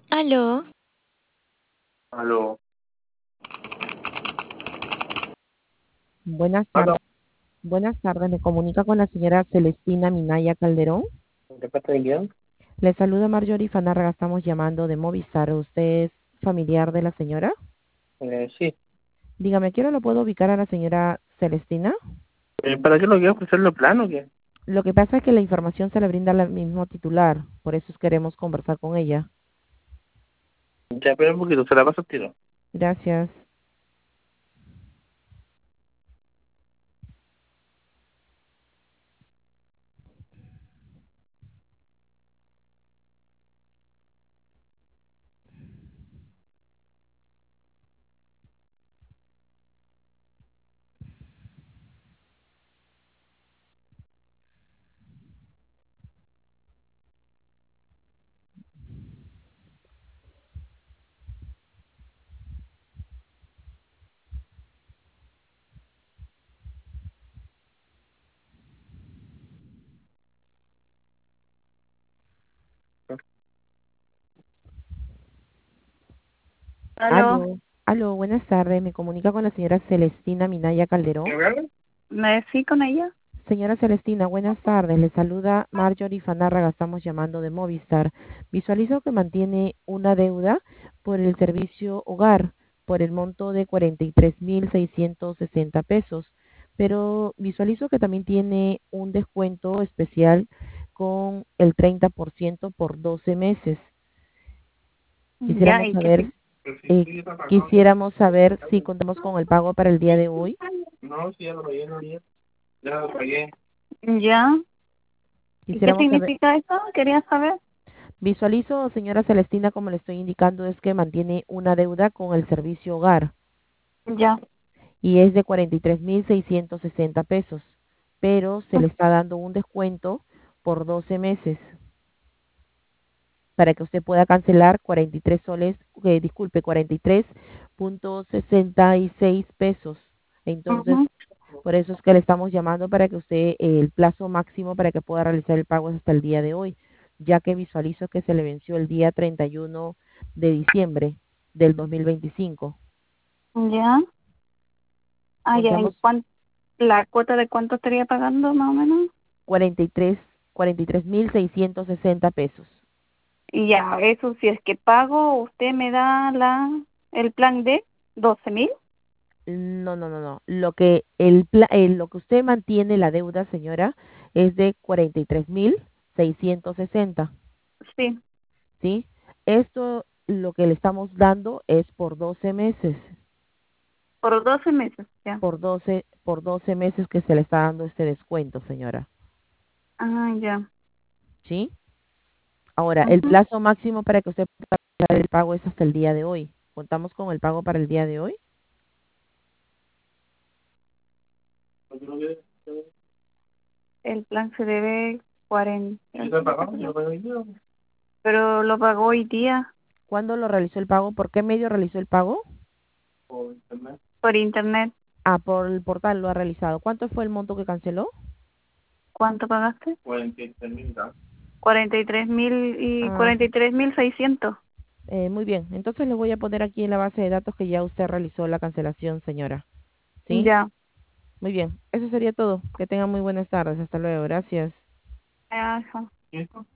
Aló, Aló, Buenas aló, tardes. Buenas tardes. Me comunica con la señora Celestina Minaya Calderón. ¿de parte de quién? Le saluda Marjorie Fanárraga. Estamos llamando de Movistar. ¿Usted es familiar de la señora? Sí. Dígame, ¿quiero lo puedo ubicar a la señora Celestina? ¿Para qué lo quiero ofrecerle plano o qué? Lo que pasa es que la información se le brinda al mismo titular. Por eso queremos conversar con ella. Ya, espera un poquito, se la paso al tiro. Gracias. Aló, Aló. Aló, buenas tardes. Me comunica con la señora Celestina Minaya Calderón. ¿Me habla? ¿me sí con ella? Señora Celestina, buenas tardes. Le saluda Marjorie Fanárraga. Estamos llamando de Movistar. Visualizo que mantiene una deuda por el servicio hogar por el monto de 43.660 pesos, pero visualizo que también tiene un descuento especial con el 30% por 12 meses. Ya, Quisiéramos ¿y qué saber, te... Pero sí, eh, sí, está pagado ya. quisiéramos saber si contamos con el pago para el día de hoy. No, sí, ya lo pagué, no, ya. Ya lo pagué. Ya, ¿y qué Quisiéramos saber. significa eso? Quería saber. Visualizo, señora Celestina, como le estoy indicando, es que mantiene una deuda con el servicio hogar Ya, y es de 43.660 pesos, pero se le está dando un descuento por 12 meses para que usted pueda cancelar 43 soles, disculpe, 43.66 pesos. Entonces, ujú, por eso es que le estamos llamando para que usted, el plazo máximo para que pueda realizar el pago es hasta el día de hoy, ya que visualizo que se le venció el día 31 de diciembre del 2025. ya. Ah, ya, ¿y Contamos la cuota de cuánto estaría pagando más o menos? 43.660 pesos. Y ya, eso si es que pago, usted me da el plan de 12.000. No, no, no, no. Lo que usted mantiene la deuda, señora, es de 43.660. Sí, ¿Sí? Esto lo que le estamos dando es por 12 meses, por 12 meses, ya. por doce meses que se le está dando este descuento, señora. Ah, ya. ¿Sí? Ahora, el Ujú. plazo máximo para que usted pueda hacer el pago es hasta el día de hoy. ¿Contamos con el pago para el día de hoy? El plan se debe 40. ¿Sí está pagado? ¿Ya lo pagué yo? Pero lo pagó hoy día ¿Cuándo lo realizó el pago? ¿Por qué medio realizó el pago? Por internet. por internet. Ah, por el portal lo ha realizado. ¿Cuánto fue el monto que canceló? ¿Cuánto pagaste? 43.000, ¿no? 43.000 y Ah, 43.600. muy bien. Entonces le voy a poner aquí en la base de datos que ya usted realizó la cancelación, señora. ¿Sí? Ya. Muy bien. Eso sería todo. Que tenga muy buenas tardes. Hasta luego. Gracias. Ajá. ¿Y esto?